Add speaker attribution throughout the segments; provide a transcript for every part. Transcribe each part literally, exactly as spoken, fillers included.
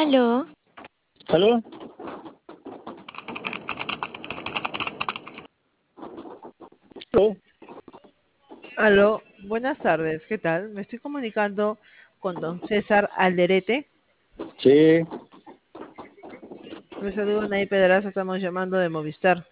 Speaker 1: Aló,
Speaker 2: ¿Aló? ¿Aló?
Speaker 3: Aló, buenas tardes, ¿qué tal? Me estoy comunicando con don César Alderete.
Speaker 2: Sí,
Speaker 3: Me saludo, Nay Pedraza, estamos llamando de Movistar.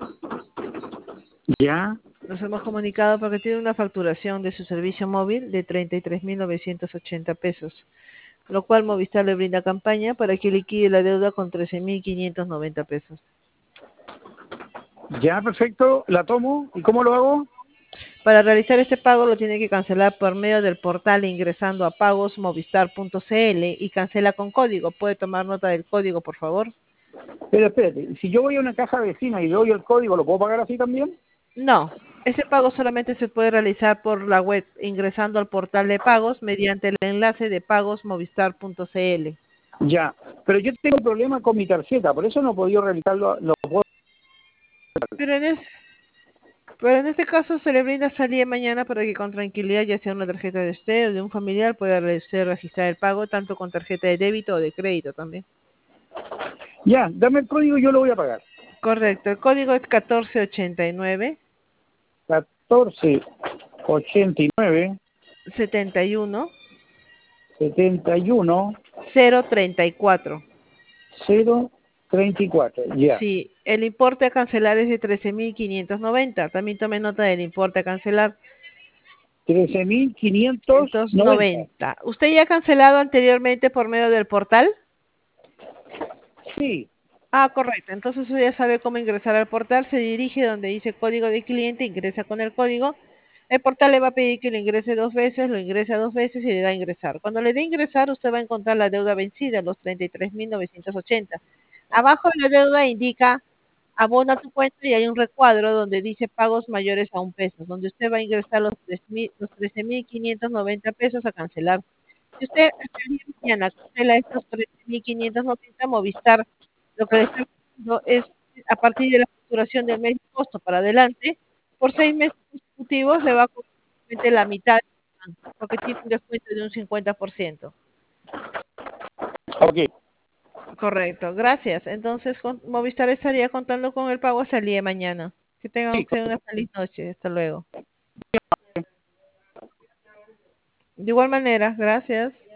Speaker 2: ya,
Speaker 3: Nos hemos comunicado porque tiene una facturación de su servicio móvil de treinta y tres mil novecientos ochenta pesos, lo cual Movistar le brinda campaña para que liquide la deuda con trece mil quinientos noventa pesos.
Speaker 2: ya, perfecto, la tomo. ¿Y cómo lo hago?
Speaker 3: Para realizar este pago lo tiene que cancelar por medio del portal ingresando a pagosmovistar punto cl y cancela con código. ¿Puede tomar nota del código, por favor?
Speaker 2: Pero espérate, si yo voy a una casa vecina y doy el código, ¿lo puedo pagar así también?
Speaker 3: No, ese pago solamente se puede realizar por la web, ingresando al portal de pagos mediante el enlace de pagosmovistar punto cl.
Speaker 2: Ya, pero yo tengo un problema con mi tarjeta, por eso no he podido realizarlo. Lo puedo...
Speaker 3: Pero en, es- pero en este caso se le brinda hasta el día de mañana para que con tranquilidad, ya sea una tarjeta de usted o de un familiar, pueda re- ser registrar el pago tanto con tarjeta de débito o de crédito también.
Speaker 2: Ya, dame el código y yo lo voy a pagar.
Speaker 3: Correcto, el código es catorce ochenta y nueve
Speaker 2: catorce ochenta y nueve
Speaker 3: setenta y uno
Speaker 2: setenta y uno
Speaker 3: cero treinta y cuatro.
Speaker 2: cero treinta y cuatro. Ya,
Speaker 3: Sí, el importe a cancelar es de trece mil quinientos noventa. También tome nota del importe a cancelar.
Speaker 2: trece mil quinientos
Speaker 3: quinientos
Speaker 2: noventa.
Speaker 3: noventa. ¿Usted ya ha cancelado anteriormente por medio del portal?
Speaker 2: Sí,
Speaker 3: Ah, correcto. Entonces usted ya sabe cómo ingresar al portal. Se dirige donde dice código de cliente, ingresa con el código. El portal le va a pedir que lo ingrese dos veces, lo ingresa dos veces y le da a ingresar. Cuando le dé a ingresar, usted va a encontrar la deuda vencida, los treinta y tres mil novecientos ochenta. Abajo de la deuda indica abona tu cuenta y hay un recuadro donde dice pagos mayores a un peso, donde usted va a ingresar los, tres mil los trece mil quinientos noventa pesos a cancelar. Si usted hasta el día de mañana cancela estos trece mil quinientos noventa, Movistar lo que le está haciendo es, a partir de la facturación del mes de agosto para adelante, por seis meses consecutivos le va a cobrar solamente la mitad, porque tiene un descuento de un cincuenta por ciento.
Speaker 2: ok.
Speaker 3: Correcto, gracias. Entonces, con- Movistar estaría contando con el pago hasta el día de mañana. Que tengan
Speaker 2: Sí,
Speaker 3: usted una feliz noche. Hasta luego. De igual manera, gracias.